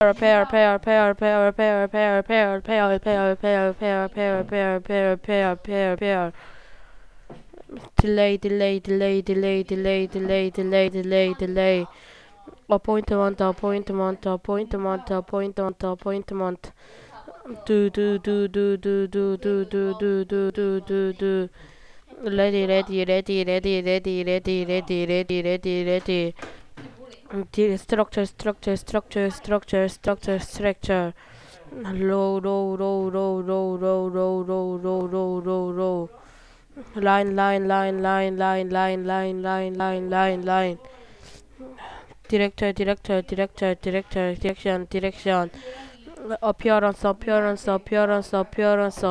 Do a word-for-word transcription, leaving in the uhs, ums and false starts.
repair, repair, repair, repair, repair, repair, repair, repair, repair, repair, repair, repair, repair, repair, repair, repair, repair. Delay, delay, delay, delay, delay, delay, delay, delay, delay. Appointment, appointment, appointment, appointment, appointment. Do, do, do, do, do, do, do, do, do, do, do, do, do. Ready, ready, ready, ready, ready, ready, ready, ready, ready, ready. Structure, structure, structure, structure, structure, structure. Row, row, row, row, row, row, row, row, row, row, row, row. Line, line, line, line, line, line, line, line, line, line, line. Director, director, director, director, direction, direction. Appearance, appearance, appearance, appearance,